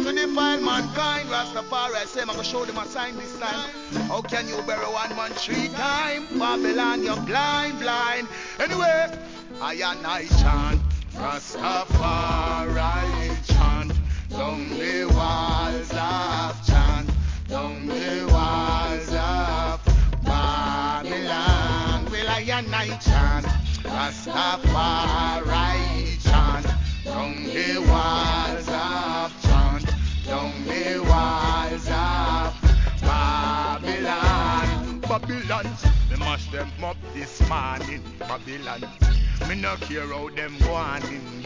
to defile mankind. Rastafari say, I'm gonna show them a sign this time. How can you bury one man 3 times? Babylon, you're blind, blind. Anyway, I and I chant, Rastafari chant, down the walls of chant, down the walls of Babylon. Well, I and I chant, Rastafari chant, down the walls of chant, down the walls of Babylon. Babylon, me mash them up this morning. Babylon, me no care how them go on in